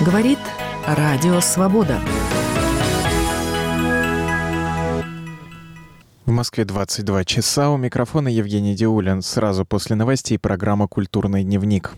Говорит Радио Свобода. В Москве 22 часа. У микрофона Евгений Диулин. Сразу после новостей программа «Культурный дневник».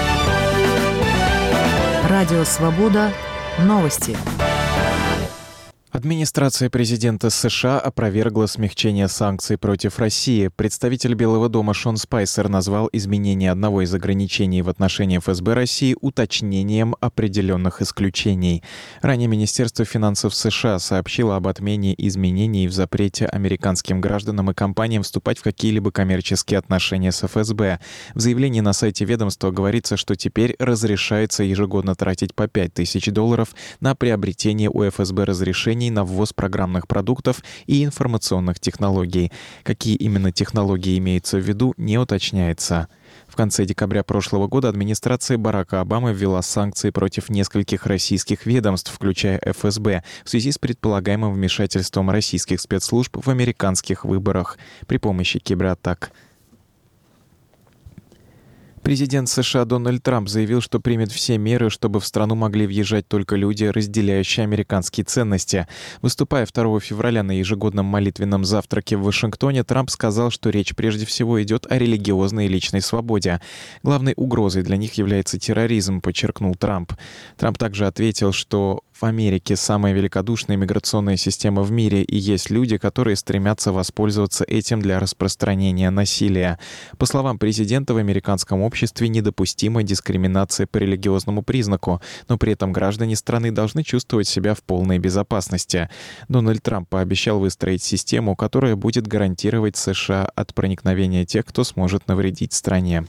Радио Свобода. Новости. Администрация президента США опровергла смягчение санкций против России. Представитель Белого дома Шон Спайсер назвал изменение одного из ограничений в отношении ФСБ России уточнением определенных исключений. Ранее Министерство финансов США сообщило об отмене изменений в запрете американским гражданам и компаниям вступать в какие-либо коммерческие отношения с ФСБ. В заявлении на сайте ведомства говорится, что теперь разрешается ежегодно тратить по $5000 на приобретение у ФСБ разрешений на ввоз программных продуктов и информационных технологий. Какие именно технологии имеются в виду, не уточняется. В конце декабря прошлого года администрация Барака Обамы ввела санкции против нескольких российских ведомств, включая ФСБ, в связи с предполагаемым вмешательством российских спецслужб в американских выборах при помощи кибератак. Президент США Дональд Трамп заявил, что примет все меры, чтобы в страну могли въезжать только люди, разделяющие американские ценности. Выступая 2 февраля на ежегодном молитвенном завтраке в Вашингтоне, Трамп сказал, что речь прежде всего идет о религиозной и личной свободе. Главной угрозой для них является терроризм, подчеркнул Трамп. Трамп также ответил, что в Америке самая великодушная миграционная система в мире, и есть люди, которые стремятся воспользоваться этим для распространения насилия. По словам президента, в американском обществе недопустима дискриминация по религиозному признаку, но при этом граждане страны должны чувствовать себя в полной безопасности. Дональд Трамп пообещал выстроить систему, которая будет гарантировать США от проникновения тех, кто сможет навредить стране.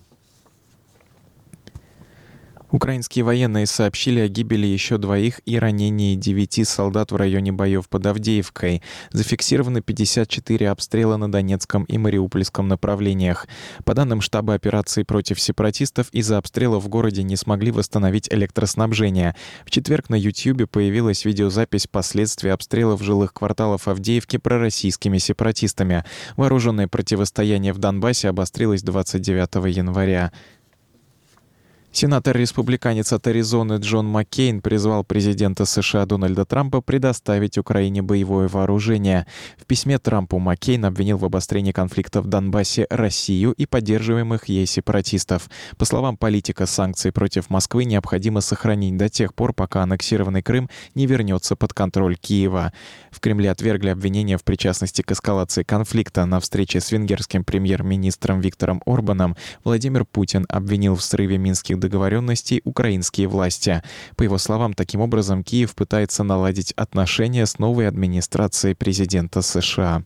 Украинские военные сообщили о гибели еще 2 и ранении 9 солдат в районе боев под Авдеевкой. Зафиксированы 54 обстрела на Донецком и Мариупольском направлениях. По данным штаба операций против сепаратистов, из-за обстрелов в городе не смогли восстановить электроснабжение. В четверг на YouTube появилась видеозапись последствий обстрелов жилых кварталов Авдеевки пророссийскими сепаратистами. Вооруженное противостояние в Донбассе обострилось 29 января. Сенатор-республиканец от Аризоны Джон Маккейн призвал президента США Дональда Трампа предоставить Украине боевое вооружение. В письме Трампу Маккейн обвинил в обострении конфликта в Донбассе Россию и поддерживаемых ей сепаратистов. По словам политика, санкции против Москвы необходимо сохранить до тех пор, пока аннексированный Крым не вернется под контроль Киева. В Кремле отвергли обвинения в причастности к эскалации конфликта. На встрече с венгерским премьер-министром Виктором Орбаном Владимир Путин обвинил в срыве минских договоренностей украинские власти. По его словам, таким образом Киев пытается наладить отношения с новой администрацией президента США.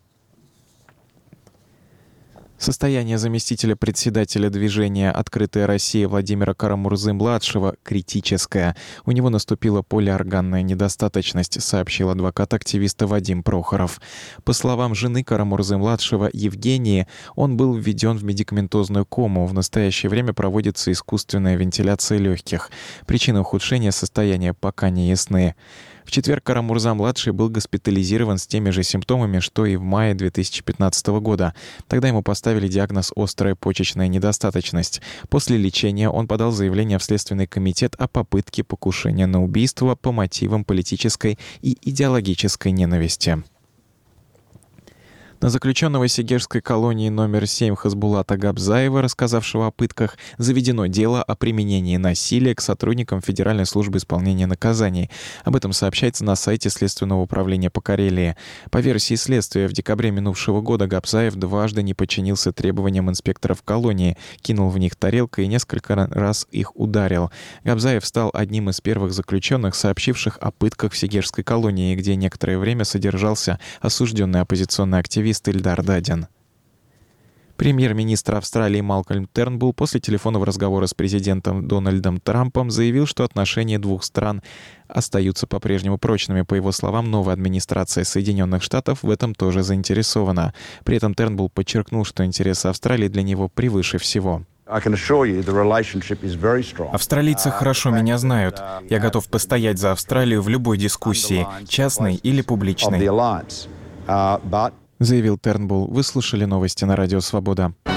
Состояние заместителя председателя движения «Открытая Россия» Владимира Карамурзы-младшего критическое. У него наступила полиорганная недостаточность, сообщил адвокат активиста Вадим Прохоров. По словам жены Карамурзы-младшего Евгении, он был введен в медикаментозную кому. В настоящее время проводится искусственная вентиляция легких. Причины ухудшения состояния пока не ясны. В четверг Карамурза-младший был госпитализирован с теми же симптомами, что и в мае 2015 года. Тогда ему поставили диагноз «острая почечная недостаточность». После лечения он подал заявление в Следственный комитет о попытке покушения на убийство по мотивам политической и идеологической ненависти. На заключенного Сегежской колонии номер 7 Хасбулата Габзаева, рассказавшего о пытках, заведено дело о применении насилия к сотрудникам Федеральной службы исполнения наказаний. Об этом сообщается на сайте Следственного управления по Карелии. По версии следствия, в декабре минувшего года Габзаев дважды не подчинился требованиям инспекторов колонии, кинул в них тарелкой и несколько раз их ударил. Габзаев стал одним из первых заключенных, сообщивших о пытках в Сегежской колонии, где некоторое время содержался осужденный оппозиционный активист Ильдар Дадин. Премьер-министр Австралии Малкольм Тернбулл после телефонного разговора с президентом Дональдом Трампом заявил, что отношения двух стран остаются по-прежнему прочными. По его словам, новая администрация Соединенных Штатов в этом тоже заинтересована. При этом Тернбулл подчеркнул, что интересы Австралии для него превыше всего. Австралийцы хорошо меня знают. Я готов постоять за Австралию в любой дискуссии, частной или публичной. Заявил Тернбулл. Вы слушали новости на Радио Свобода.